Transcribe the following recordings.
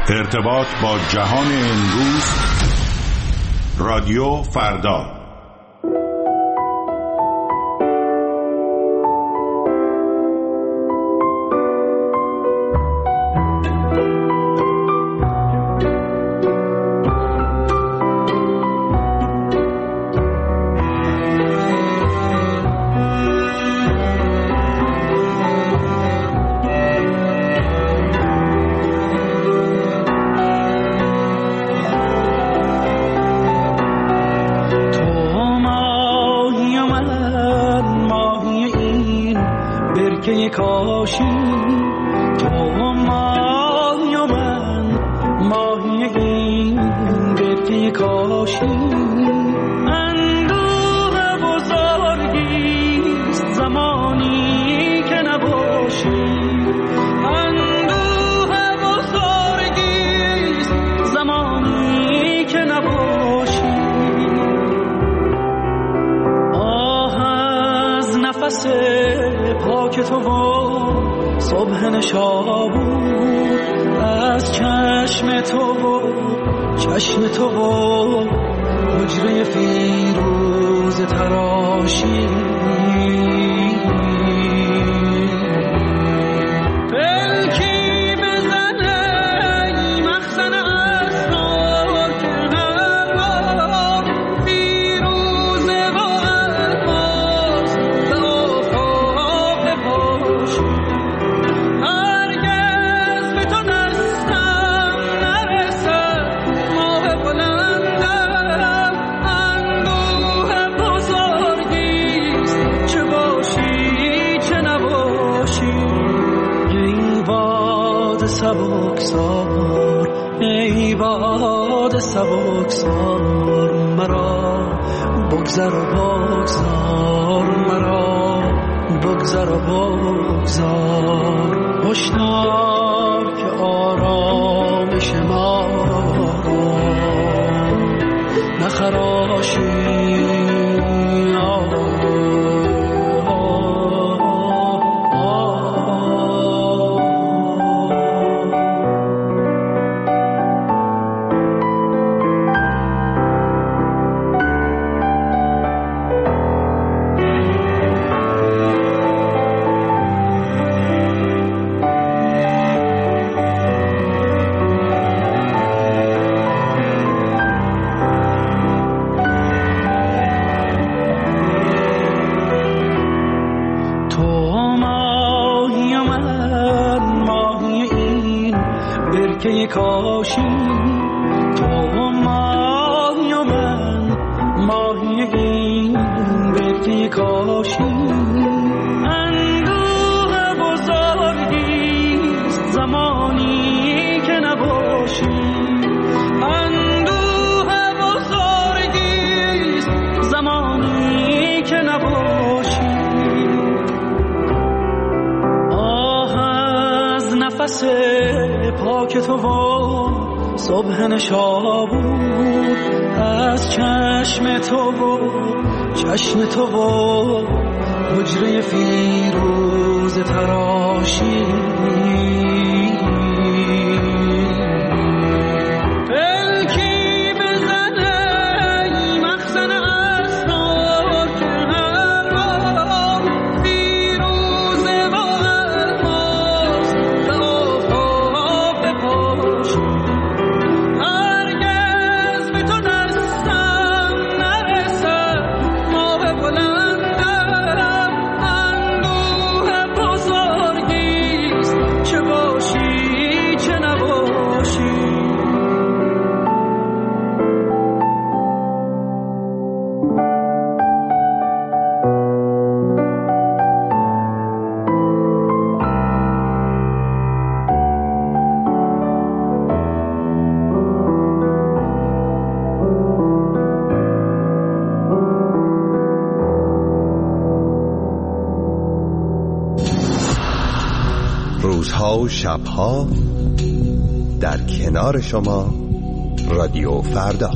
ارتباط با جهان امروز. رادیو فردا. پاک تو و صبح نشابور از چشم تو و چشم تو و حجره فیروز تراشی سبکسار مرا بگذر و بگذار مرا بگذر و بگذار هشدار که آرامش ما رو نخراشی کاشی تو ماهی و من ماهی این برکی کاشی اندوه بزرگیست زمانی که نباشی اندوه بزرگیست زمانی که نباشی آه از نفس پاک تو و صبح نشابور از چشم تو و چشم تو و حجره فیروز تراشی روزها و شبها در کنار شما رادیو فردا.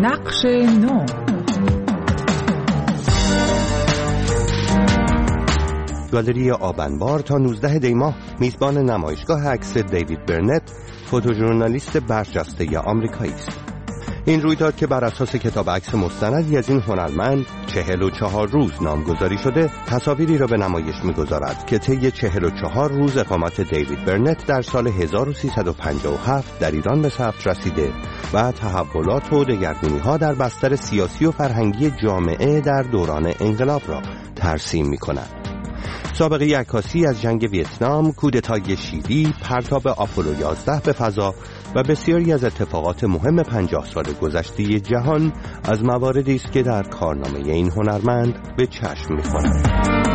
نقش نو. گالری آبنبار تا 19 دی ماه میزبان نمایشگاه عکس دیوید برنت، فوتوژورنالیست برجسته آمریکایی است. این رویداد که بر اساس کتاب عکس مستندی از این هنرمند 44 روز نامگذاری شده، تصاویری را به نمایش می‌گذارد که طی 44 روز اقامت دیوید برنت در سال 1357 در ایران به ثبت رسیده و تحولات و دگرگونی‌ها در بستر سیاسی و فرهنگی جامعه در دوران انقلاب را ترسیم می‌کند. سابقه عکاسی از جنگ ویتنام، کودتای شیلی، پرتاب آپولو 11 به فضا و بسیاری از اتفاقات مهم 50 سال گذشته جهان از مواردی است که در کارنامه این هنرمند به چشم می‌خورد.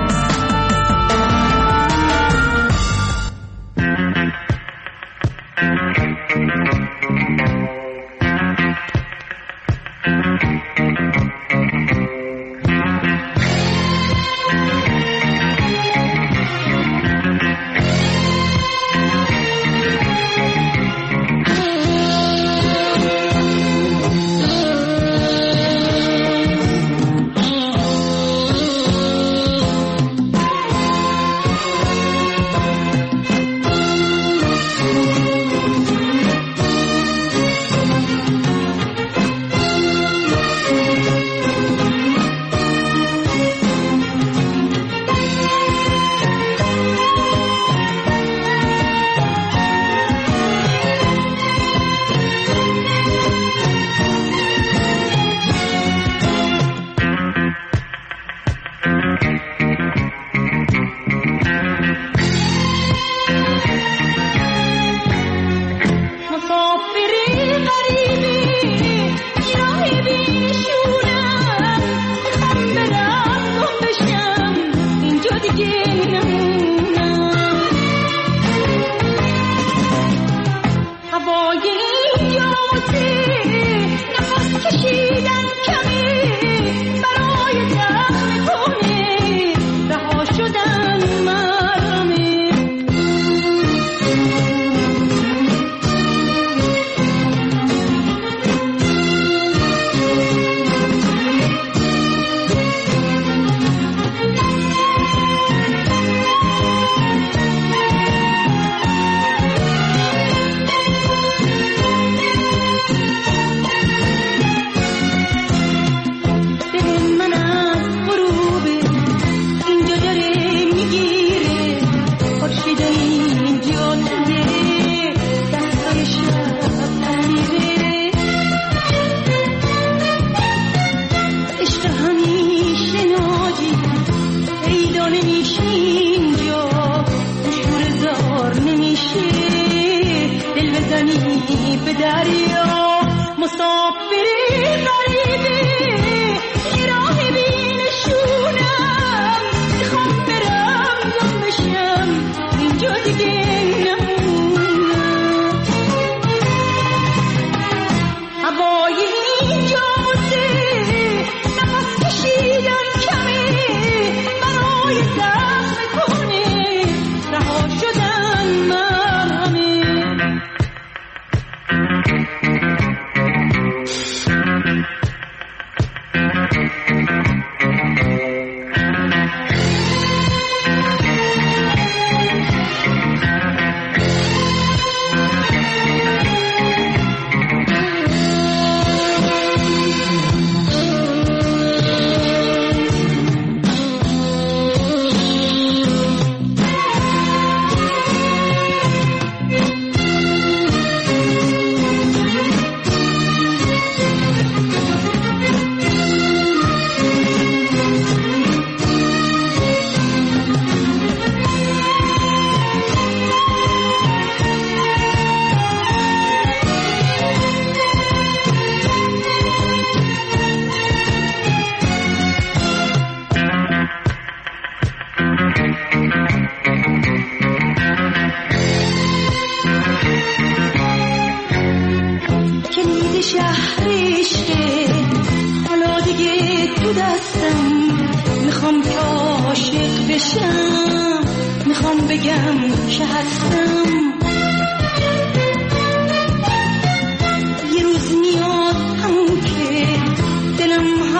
میخوام بگم که هستم. یه روز میاد همون که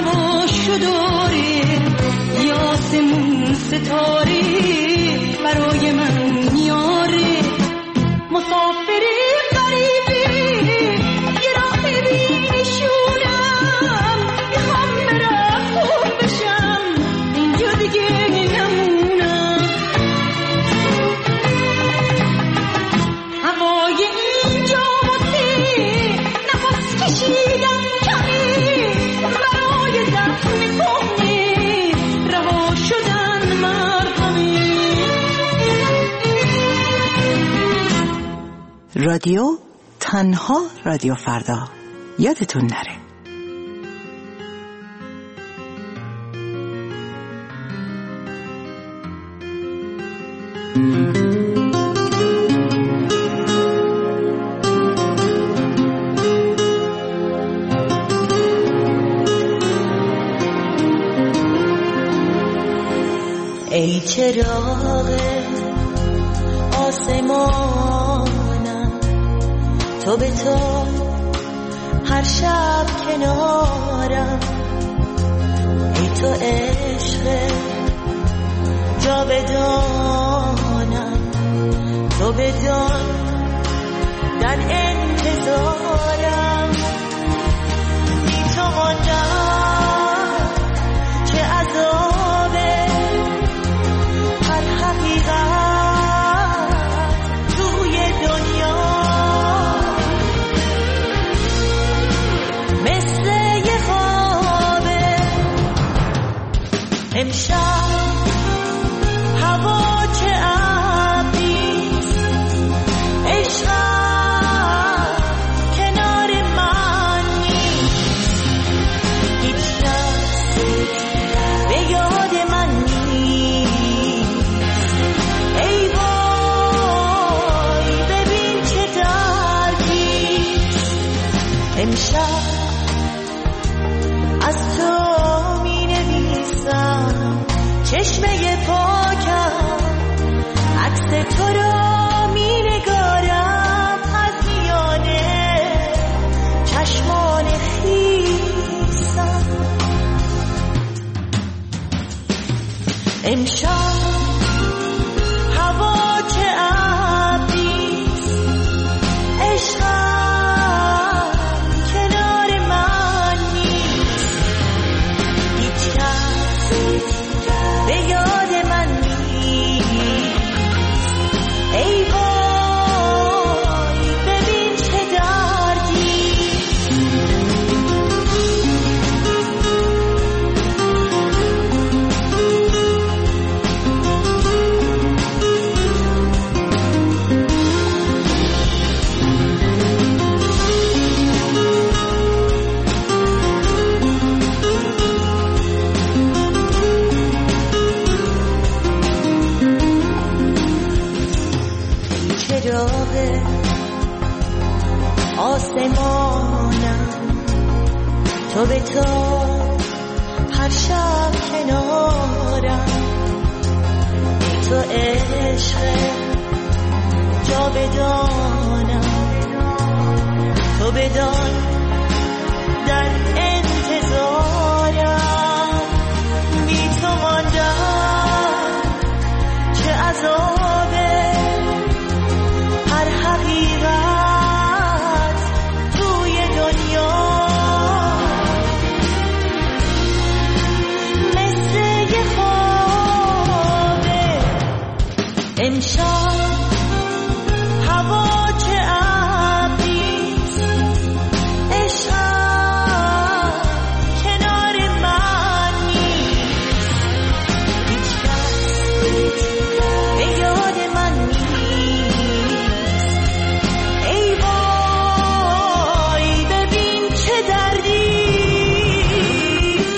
هواشو داره یاسمون ستاره برای من میاره مسافری غریبی یه راه بیشونم میخوام برم خوب بشم اینجا دیگه نمونم هوای اینجا واسه نفس کشیدن کمی برای زخم کهنه رها شدن مرهمی رادیو تنها رادیو فردا یادتون نره. ای چراغ آسمانم تو به تو هر شب کنارم ای تو عشق جاودانم تو بدان در انتظارم بی تو ماندم چه عذابه هر حقیقت توی دنیا مثل یه خوابه امشب هوا چه ابریست عشقم کنار من نیست هیچ کس به یاد من نیست ای وای ببین چه دردیست امشب از تو می نویسم چشمه پاکم عکس تو را می نگارم از میانه چشمان خیسم امشب هوا چه ابریست عشقم کنار من نیست هیچ کس به یاد من نیست ای وای ببین چه دردیست چراغ آسمانم تو به تو هر شب کنارم ای تو عشق جاودانم تو بدان در انتظارم بی تو ماندم چه عذابه هر حقیقت توی دنیا مثل یه خوابه امشب هوا چه ابریست عشقم کنار من نیست هیچ کس به یاد من نیست ای وای ببین چه دردیست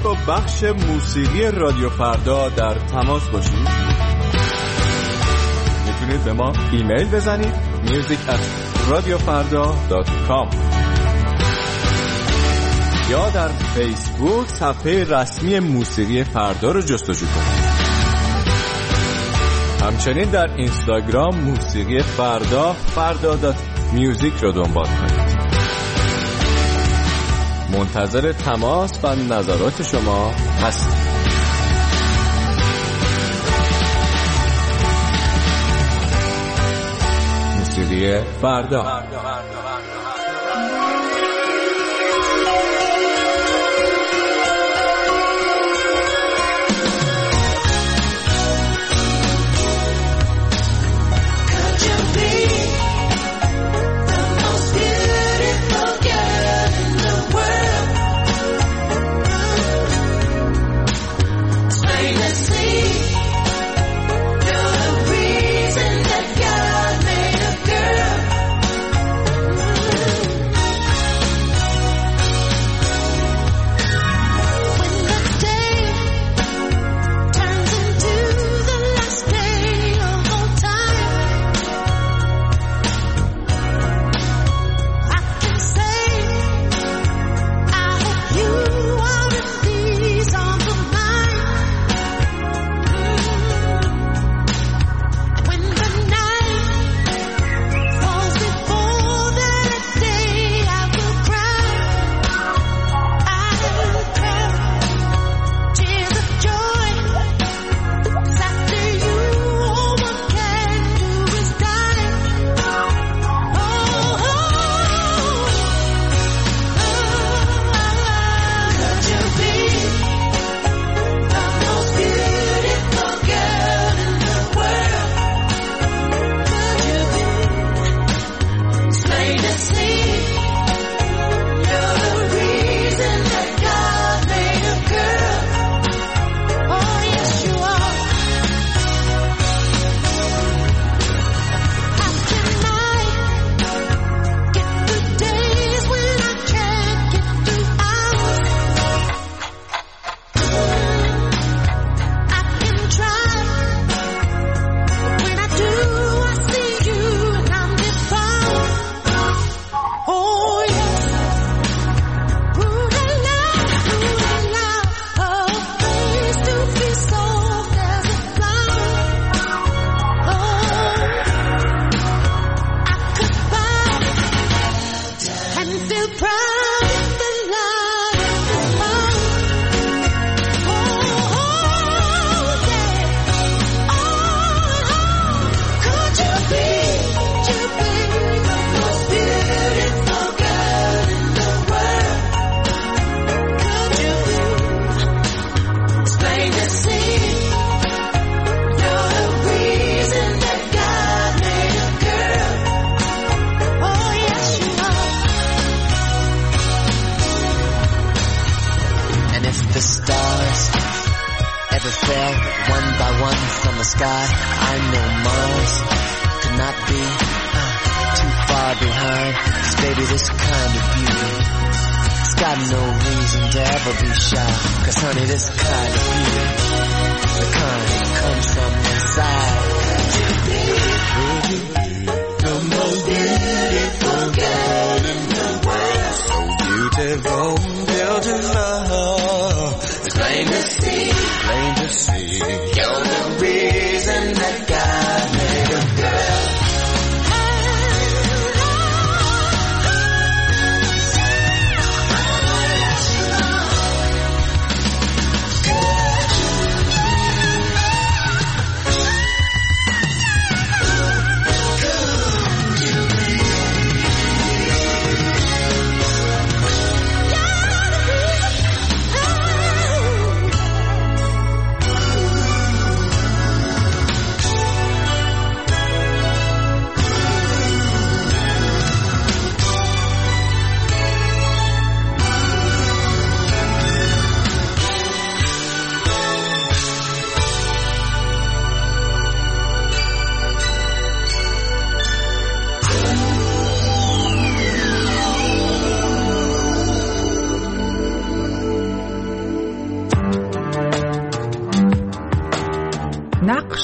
با بخش موسیقی رادیو فردا در تماس باشید؟ میتونید به ما ایمیل بزنید music@radiofarda.com یا در فیسبوک صفحه رسمی موسیقی فردا رو جستجو کنید. همچنین در اینستاگرام موسیقی فردا.music رو دنبال کنید. منتظر تماس و نظرات شما هستم. موسیقی فردا.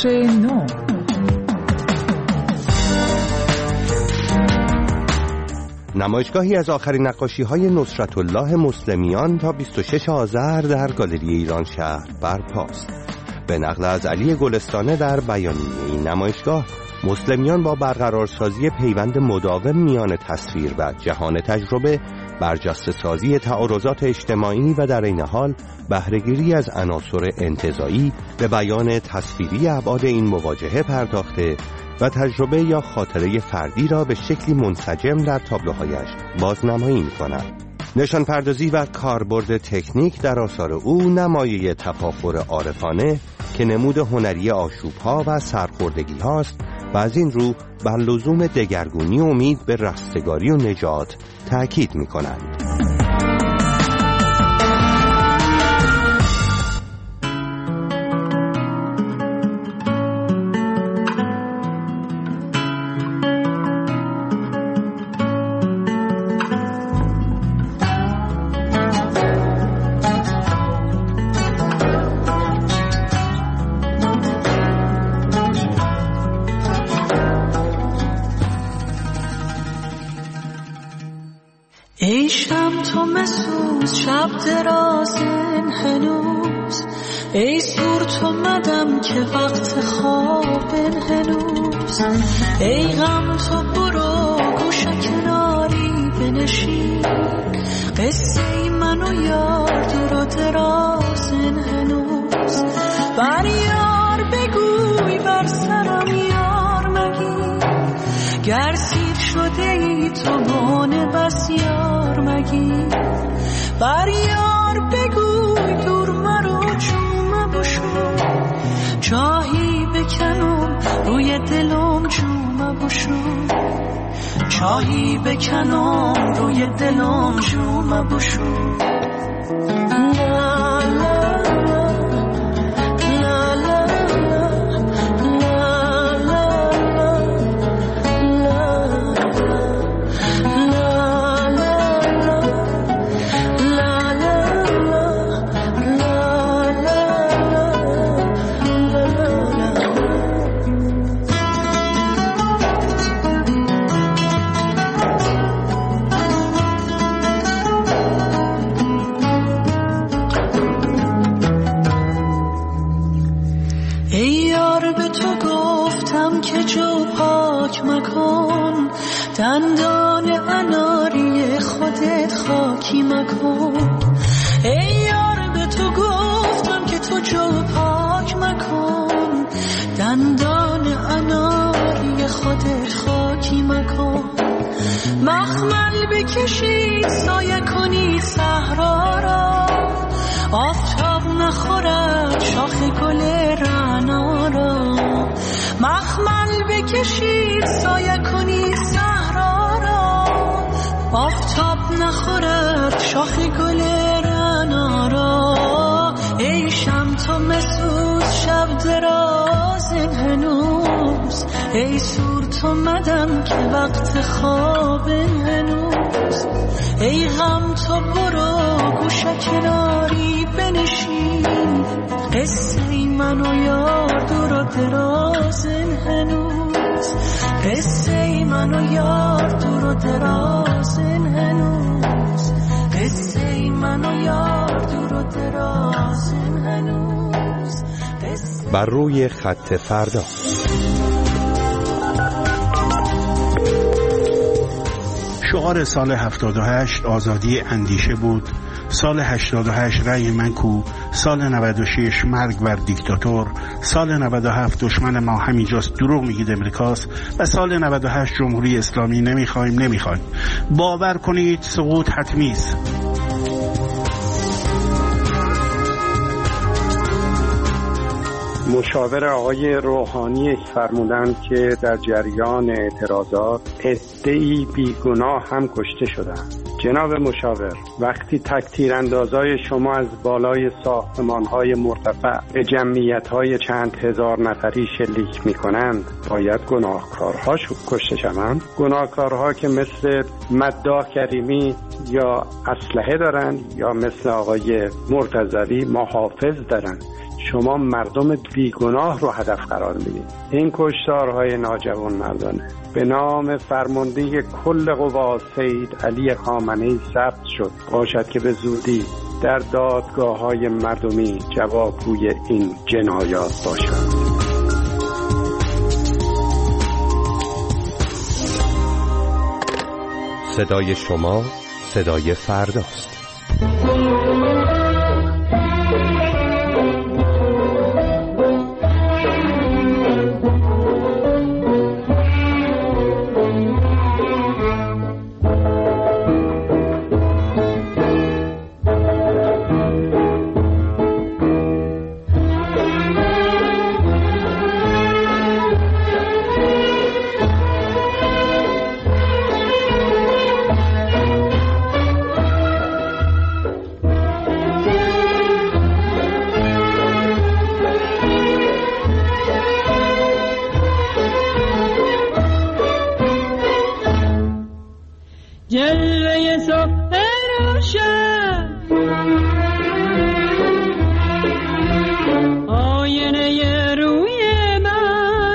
عصر نو. نمایشگاهی از آخرین نقاشی‌های نصرت الله مسلمیان تا 26 آذر در گالری ایران شهر برپاست. به نقل از علی گلستانه در بیانیه این نمایشگاه، مسلمیان با برقرارسازی پیوند مداوم میان تصویر و جهان تجربه، برجسته‌سازی تعارضات اجتماعی و در این حال بهره‌گیری از عناصر انتزاعی به بیان تصویری ابعاد این مواجهه پرداخته و تجربه یا خاطره فردی را به شکلی منسجم در تابلوهایش بازنمایی می‌کند. نشان پردازی و کاربرد تکنیک در آثار او نمایه تفاخر عارفانه که نمود هنری آشوب‌ها و سرخوردگی هاست و از این رو بر لزوم دگرگونی و امید به رستگاری و نجات تأکید می‌کنند. ای شب تو مسوز شب درازن هنوز، ای سور تو مدم که وقت خوابن هنوز، ای غم تو برو گوش کناری بنشین، قصه من و یار دور و درازن هنوز، بر یار بگوی بر سرم یار مگی، گر سیر شده ای تو بانه بس یار مگی، بر یار بگوی دور مرو چوم بشو، چاهی بکنم روی دلم چوم بشو، چاهی بکنم روی دلم چوم بشو. دندان اناری خودت خاکی مکن، ای یار به تو گفتم که تو جو پاک مکن، دندان اناری خودت خاکی مکن، مخمل بکشید سایه کنید صحرا را، آفتاب نخورد شاخ گل رعنا را، مخمل بکشید سایه کنید صحرا را، آفتاب نخورد شاخ گل رعنا را، ای شم تو مسوز شب دراز هنوز، ای سور تو مدم که وقت خواب هنوز، ای غم تو برو گوش کناری بنشین، قصه من و یار دور و دراز هنوز، قصه من و یار دور و دراز هنوز، قصه من و یار دور و دراز هنوز. بر روی خط فردا. شعار سال 78 آزادی اندیشه بود، سال 88 رأی من کو، سال 96 مرگ بر دیکتاتور، سال 97 دشمن ما همینجاست دروغ میگید امریکاست و سال 98 جمهوری اسلامی نمیخوایم. باور کنید سقوط حتمی است. مشاور آقای روحانی فرمودند که در جریان اعتراضات عده‌ای بیگناه هم کشته شدند. جناب مشاور، وقتی تک تیراندازای شما از بالای ساختمان‌های مرتفع به جمعیت‌های چند هزار نفری شلیک می‌کنند، باید گناهکارها کشته شوند؟ گناهکارها که مثل مداح کریمی یا اسلحه دارند یا مثل آقای مرتضوی محافظ دارند. شما مردم بیگناه رو هدف قرار میدید. این کشتارهای ناجوانمردانه به نام فرمانده کل قوا سید علی خامنه‌ای ثبت شد، باشد که به زودی در دادگاه‌های مردمی جوابگوی این جنایات باشد. صدای شما صدای فرداست. جلوه صبح روشن آینه روی من،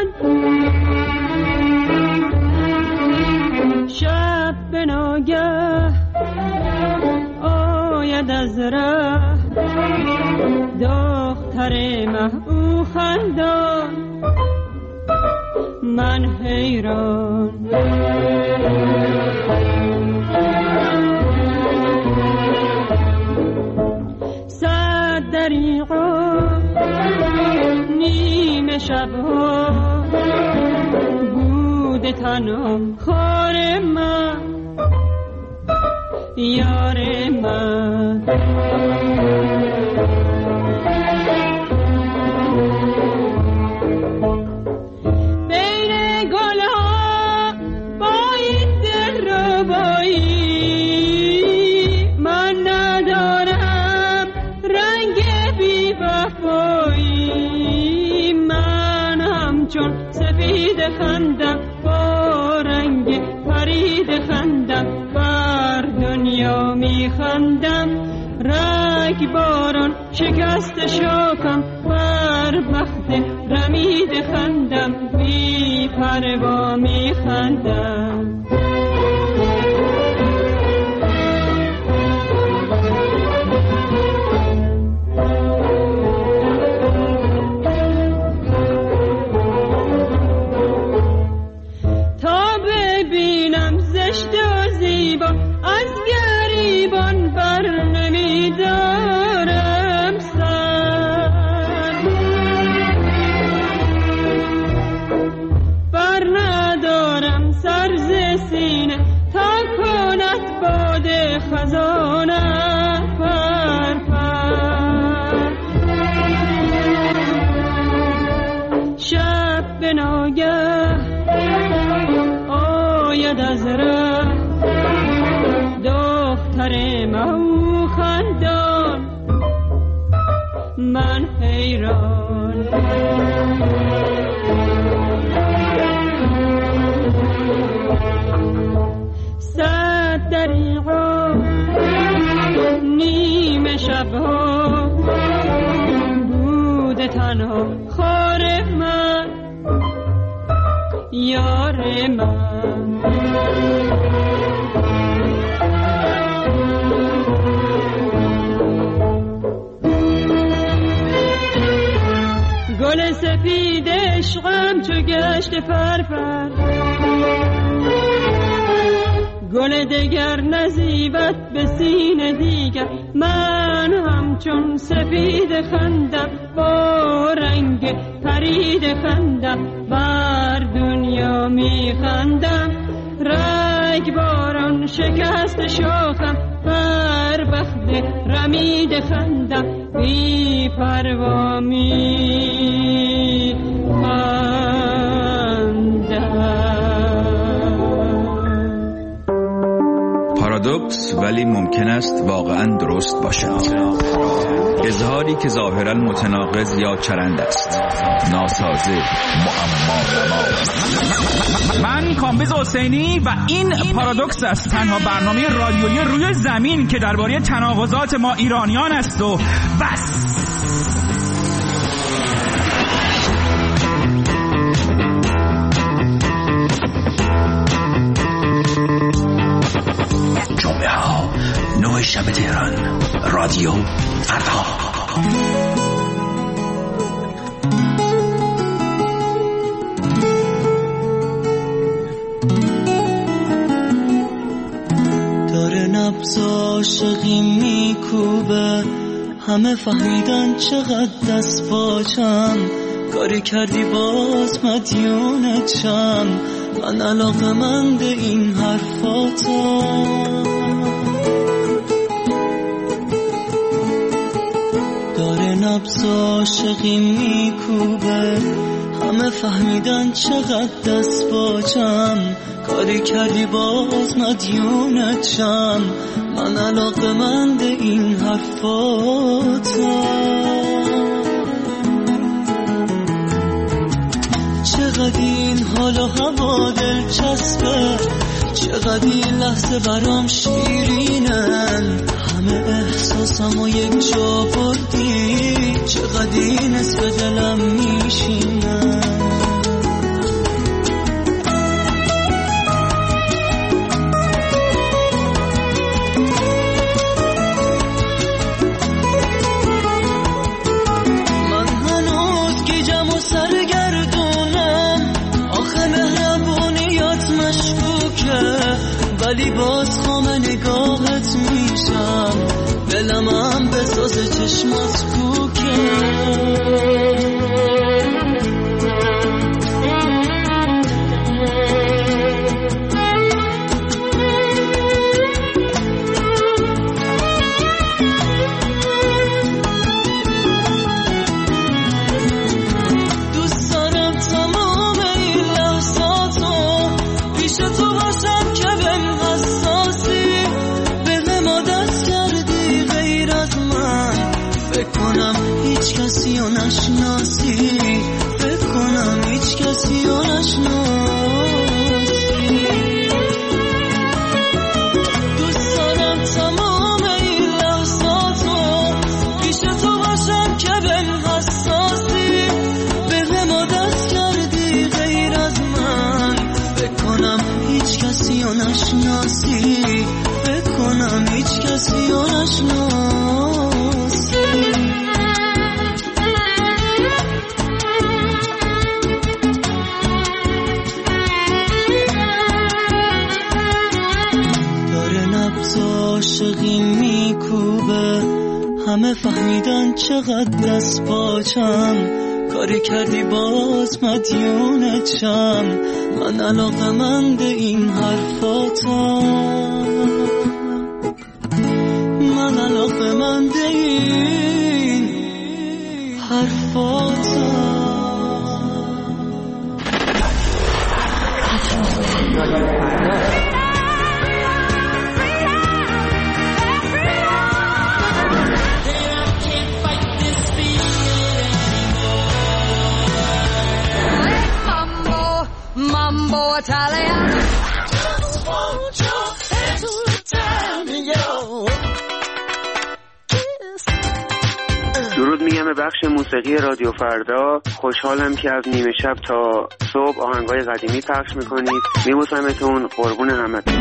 شب به ناگه آید از ره دختر محبوب خندان، من حیران صد دریغا نیمه شبها بود تنها خار من یار من. خندم با رنگ پرید خندم بر دنیا می خندم، رگ باران شکست شاکم بر بخت رمید خندم، بی پروا می خندم. من حیران صد دریغا نیمه شبها بود تنها خار من یار من. گل سفید عشقم چو گشت پرپر، گل دگر نزیبت به سینه دیگر، من همچون سفید خندم با رنگ پرید خندم بر دنیا می خندم، رگ باران شکست شاخم بر بخت رمید خندم، بی پروا می پارادوکس ولی ممکن است واقعا درست باشد. اظهاری که ظاهرا متناقض یا چرند است، ناسازه، معما. من کامبیز حسینی و این پارادوکس است، تنها برنامه رادیویی روی زمین که درباره تناقضات ما ایرانیان است و بس. شب تهران. رادیو فردا. داره نبض عاشقی میکوبه، همه فهمیدن چقدر دست باچم، کاری کردی باز مدیونتم، من علاقه‌مند این حرفاتم. داره نبض عاشقی میکوبه، همه فهمیدن چقدر دست باچم، کاری کردی باز مدیونتم، من علاقه‌مند این حرفاتم. چقدر این حال و هوا دلچسبه، چقدر این لحظه برام شیرینن، همه احساسم و یک جا بردی، چقدر این نصف دلم میشینن. ولی باز خام نگاهت میشم، دلم هم به ساز چشمات کوکه. دوست دارم تمام این لحظاتو پیش تو باشم که بهم حساسی، به ما دست کردی غیر از من، فکر کنم هیچ کسی رو نشناسی، فکر کنم هیچ کسی رو نشناسی. دوست دارم تمام این لحظاتو پیش تو باشم که بهم حساسی، به ما دست کردی غیر از من، فکر کنم هیچ کسی رو نشناسی، فکر کنم هیچ کسی رو نشناسی. داره نبض عاشقی میکوبه، همه فهمیدن چقدر دست باچم، کاری کردی باز مدیونتم، من علاقه‌مند این حرفاتم، من علاقه‌مند این حرفاتم. Mambo Italian. درود میگم به بخش موسیقی رادیو فردا. خوشحالم که از نیمه شب تا صبح آهنگای قدیمی پخش میکنید. میبوسمتون، قربون همتون.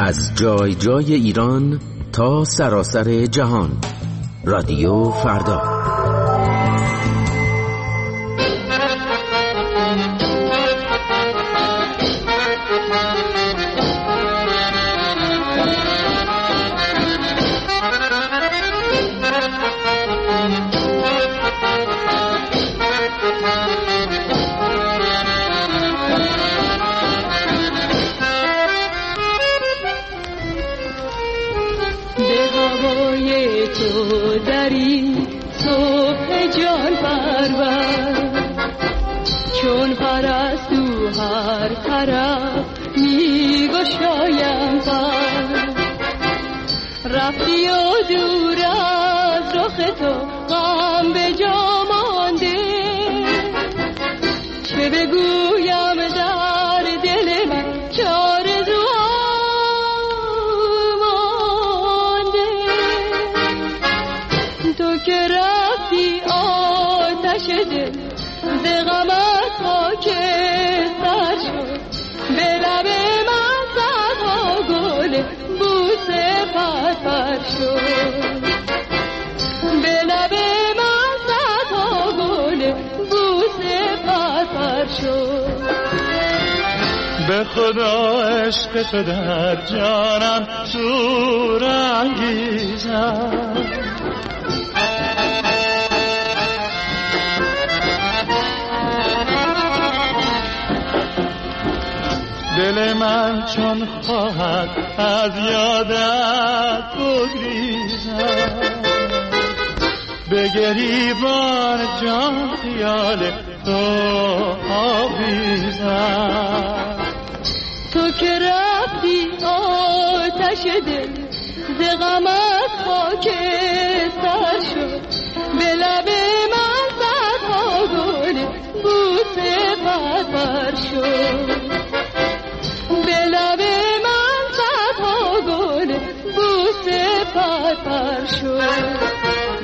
از جای جای ایران تا سراسر جهان. رادیو فردا. چون پرستو هر طرف میگشایم پر، رفتی و دور از رخ تو غم به جا مانده، چه بگویم در دل من چه آرزوام مانده. تو که رفتی آتش دل ز غمت خاکستر شد، به لب من صدها گل بوسه پرپر شد، به لب من صدها گل بوسه پرپر شد. به خدا عشق تو در جانم شور انگیزد، دل من چون خواهد از یادت بگریزد، به گریبان جان خیال تو آویزد. تو که رفتی آتش دل ز غمت خاکستر شد، به لب من صدها گل بوسه پرپر شد، به لب من صدها گل بوسه پرپر شد.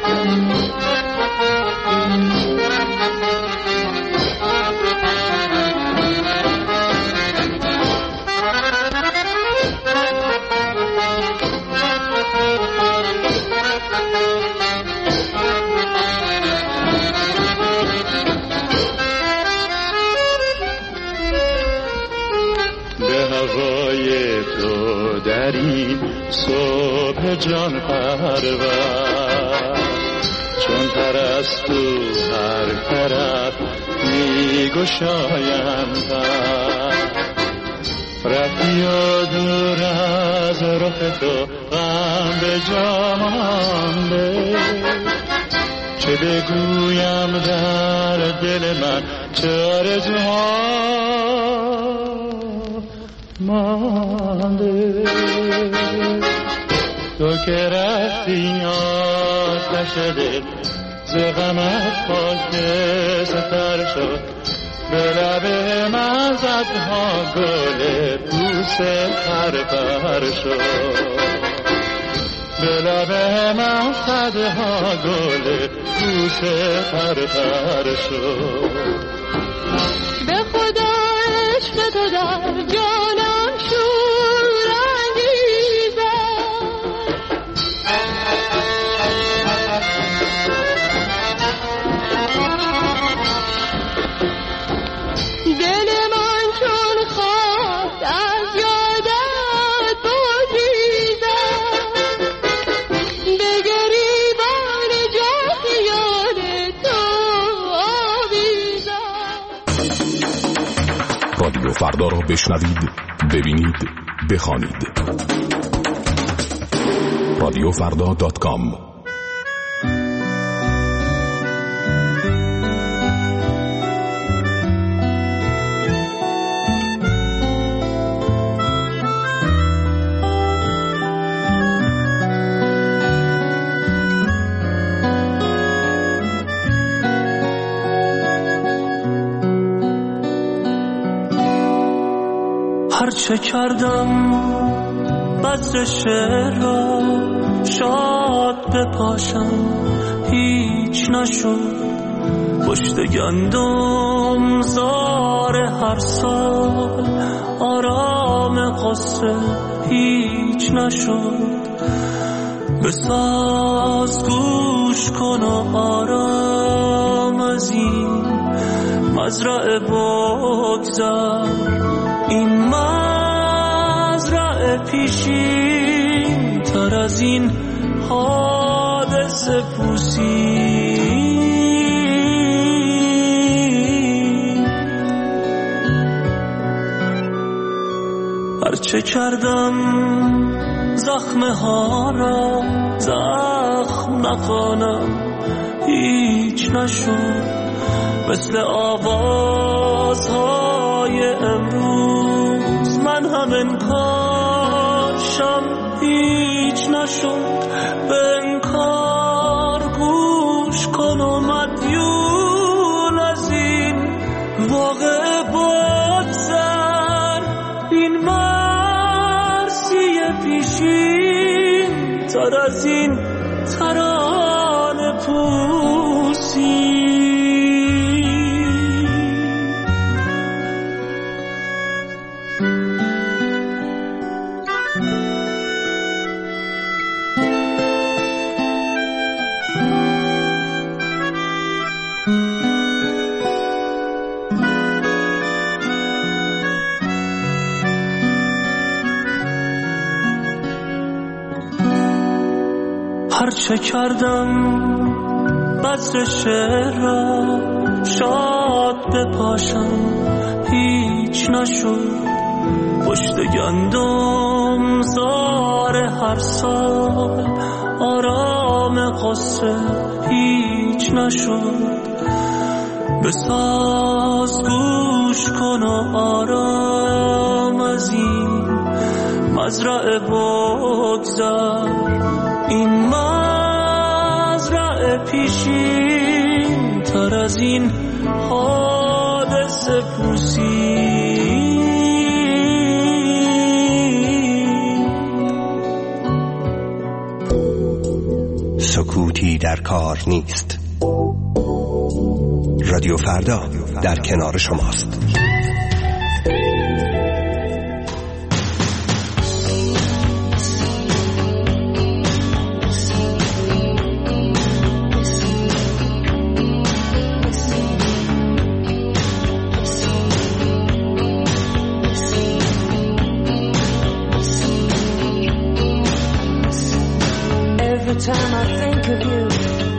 در این صبح جان پرور، چون پرستو هر طرف میگشایم پر، رفتی و دور از رخ تو غم به جا مانده، چه بگویم در دل من چه آرزوها مانده. تو که رفتی آتش دل ز غمت خاکستر شد، به لب من صدها گل بوسه پرپر شد، به لب من صدها گل بوسه پرپر شد. به خدا عشق تو در جانم شور انگیزد، دل من چون خواست از یادت بگریزد، به گریبان جان خیال تو آویزد. رادیو فردا را بشنوید، ببینید، بخوانید. رادیوفردا.com. هرچه کردم بذر شعر را شاد بپاشم هیچ نشد، پشت گندم زار هر سال آرام قصه هیچ نشد. بساز گوش کن و آرام از این مزرعه بگذر، این مزرعه پیشین تر از این حادثه پوسی. هرچه کردم زخمه ها را زخم نکنم هیچ نشد. مثل آوازهای امروز من هم انکارشم هیچ نشد. به انکار گوش کن و مدیون از این واقع بگذر، این مرسی پیشین تر از این ترانه پوسی. هرچه کردم بذر شعر را شاد بپاشم هیچ نشد. پشت گندم زار هر سال آرام قصه هیچ نشد. بساز گوش کن و آرام از این مزرعه بگذر، این مزرعه پیشین تر از این حادثه پوسی. سکوتی در کار نیست. رادیو فردا در کنار شماست. Every time I think of you,